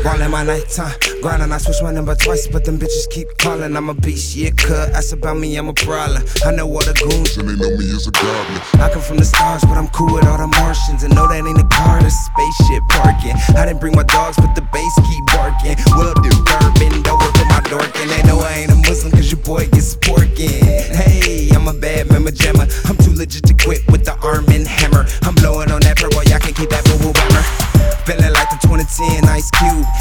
Ballin' my nighttime, grindin', I switch my number twice, but them bitches keep callin'. I'm a beast, yeah, cut. Ask about me, I'm a brawler. I know all the goons, and they know me as a goblin. I come from the stars, but I'm cool with all the Martians. And no, that ain't a car, that's spaceship parking. I didn't bring my dogs, but the bass keep barking. Will do bend over to my dork, and they know I ain't a Muslim, cause your boy gets porkin'. Hey, I'm a bad member jammer. I'm too legit to quit with the arm and hammer. I'm blowing on that purple, y'all can keep that boo boo hammer. Feeling like the 2010 Ice Cube.